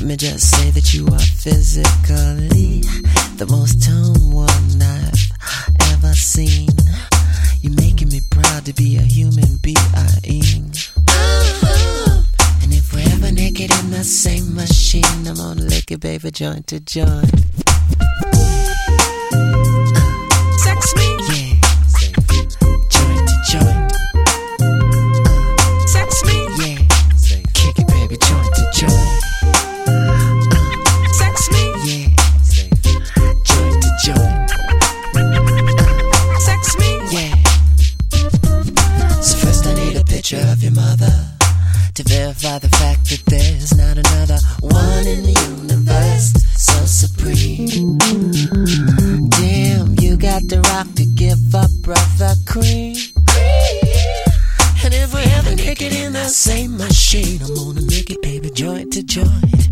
Let me just say that you are physically the most toned one I've ever seen. You're making me proud to be a human being. And if we're ever naked in the same machine, I'm gonna lick it, baby, joint to joint. Sex me? Yeah. Joint to joint. Sex me? Yeah. Kick it, baby, joint to joint. Sex me? Yeah. Joint to joint. Sex me? Yeah. So first I need a picture of your mother to verify the fact that there's not another one in the universe so supreme. Damn, you got the rock to give up, brother cream. And if we're ever naked in the same machine, I'm gonna make it, baby, joint to joint.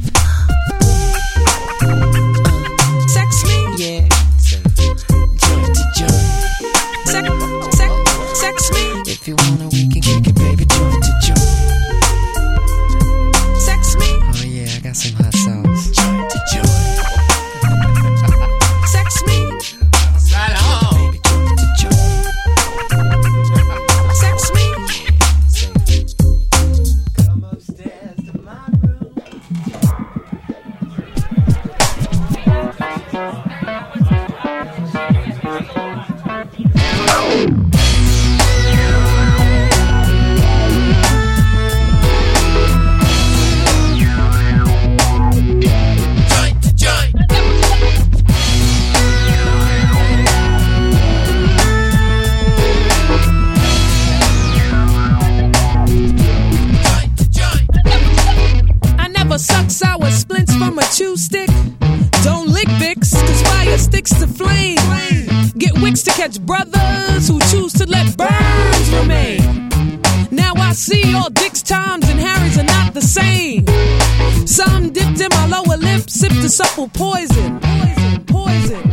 Sex me? Yeah. Joint to joint. Sex me? If you wanna, we can kick it, baby, joint to joint. Sex me? Oh yeah, I got some hot sauce. Joint to joint. Sex me? Right on. Baby, joint to joint. Sex me? Come upstairs to my room. Suck sour splints from a chew stick. Don't lick Vicks, cause fire sticks to flame. Get wicks to catch brothers who choose to let burns remain. Now I see all Dick's, Toms, and Harrys are not the same. Some dipped in my lower lip, sipped the supple poison. Poison.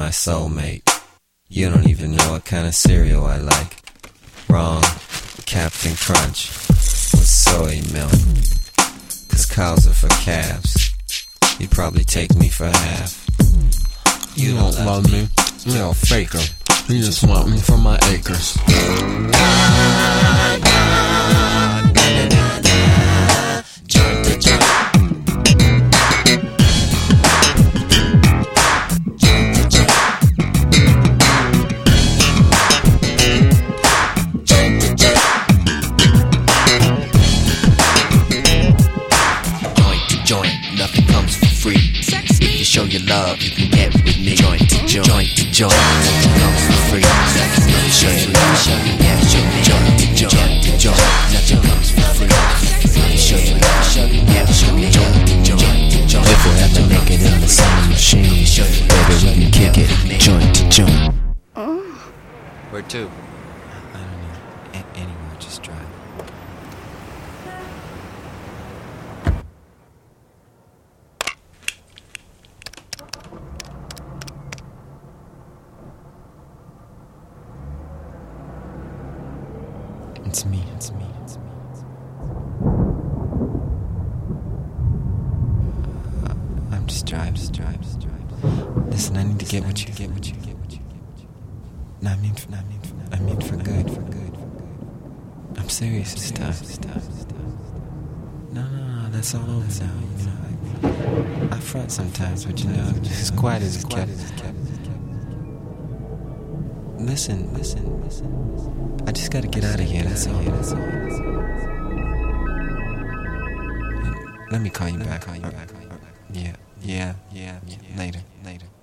my soulmate. You don't even know what kind of cereal I like. Wrong, Captain Crunch with soy milk. 'Cause cows are for calves. You'd probably take me for half. You don't love me. You're a faker. You just want me for my acres. Joint to joint. Joint to joint. Joint to joint. Joint to joint. Nothing comes for free. If you show your love, you can get with me. Joint to joint. Joint to joint. Nothing comes for free. If you show your love, you can get with me. Joint to joint. Joint to joint. Nothing comes for free. If you show your love, you can get with me. Joint to joint. If we have to make it in the same machine, baby, we can kick it. Joint to joint. Where to? I don't know. Anywhere, just drive. It's me, it's me, it's me, it's me. I'm just driving, just drive. Listen, I need to get what you get. No, I mean for good. I'm serious this time. No, that's all over now, you know. I front sometimes, but you know, as quiet as it kept. Listen. I just gotta get out of here, that's all. Let me call you back. Yeah. Later.